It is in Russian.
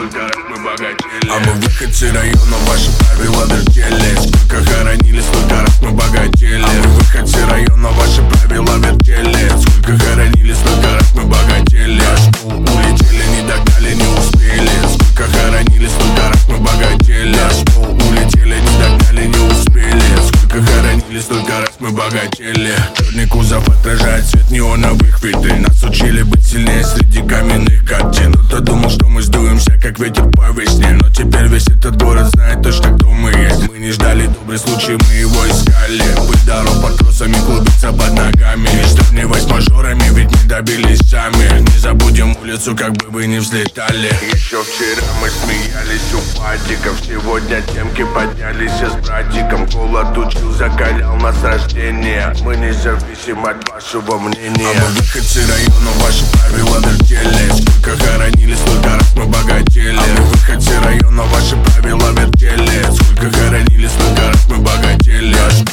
столько раз мы богатели. А мы выходцы района, ваши правила вертели. Сколько хоронили, столько раз мы богатели. А мы выходцы района, ваши правила вертели. Сколько хоронили, столько раз мы богатели. Наш пол улетели, не догнали, не успели. Сколько хоронили, столько раз мы богатели. Наш пол улетели, не догнали, не успели. Сколько хоронили, столько раз мы богатели. Черный кузов отражает свет неоновых витрин. Нас учили быть сильнее среди каменных картин. Кто-то думал, что мы сдуемся, как ветер по весне. Но теперь весь этот город знает точно, кто мы есть. Мы не ждали добрый случай, мы его искали. Быть дорог под кроссами, клубиться под ногами. Не сравнивать с мажорами, ведь не добились сами. Не забудем улицу, как бы вы не взлетали. Еще вчера мы смеялись у патиков. Сегодня темки поднялись с братиком. Голод учил, закалял нас с рождения. Мы независим от вашего мнения. А мы выходцы района, ваши правила вертели. Сколько хоронили, столько раз мы богатели. А мы выходцы района, ваши правила вертели. Сколько хоронили, столько раз мы богатели. Наш